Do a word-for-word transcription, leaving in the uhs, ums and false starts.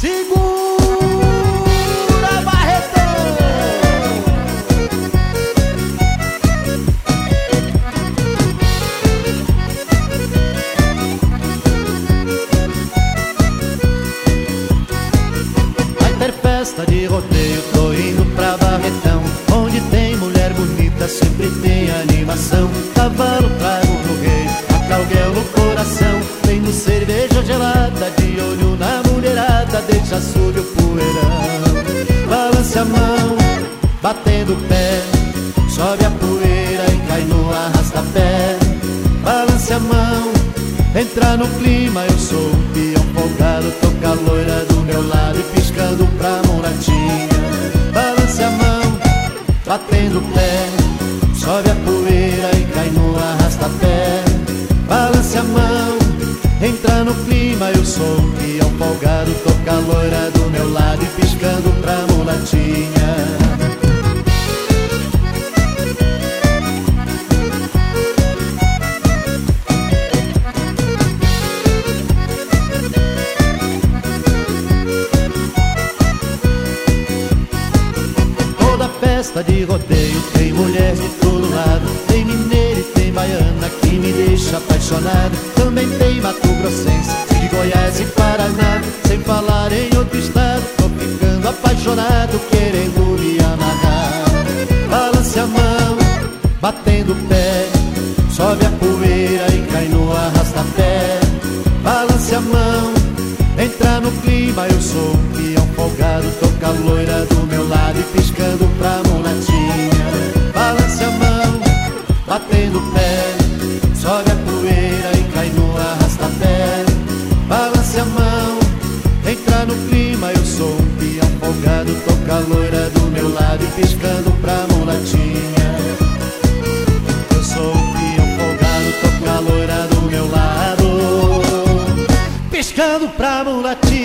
Segura, Barretão! Vai ter festa de rodeio, tô indo pra Barretão. Onde tem mulher bonita, sempre tem animação. Cavalo trago no rei, acalguel no coração. Tenho cerveja gelada, de olho na mulherada. Deixa subir o poeirão. Balance a mão, batendo o pé. Sobe a poeira e cai no arrasta-pé. Balance a mão, entra no clima. Eu sou um peão folgado, tô com a loira do meu lado e piscando pra mulatinha. Balance a mão, batendo o pé. Sobe a poeira e cai no arrasta-pé. Balance a mão, entra no clima. Eu sou um peão folgado, tô com a loira do meu lado e piscando pra mulatinha. Festa de rodeio, tem mulher de todo lado. Tem mineira e tem baiana que me deixa apaixonado. Também tem mato-grossense, de Goiás e Paraná. Sem falar em outro estado, tô ficando apaixonado, querendo me amarrar. Balance a mão, batendo o pé. Sobe a poeira e cai no arrasta-pé. Balance a mão, entra no clima. Eu sou um peão folgado, tô com a loira do meu lado e piscando pra mulatinha. Balance a mão, batendo o pé. Sobe a poeira e cai no arrasta-pé. Balance a mão, entra no clima. Eu sou um peão folgado, tô com a loira do meu lado e piscando pra mulatinha. Eu sou um peão folgado, tô com a loira do meu lado piscando pra mulatinha.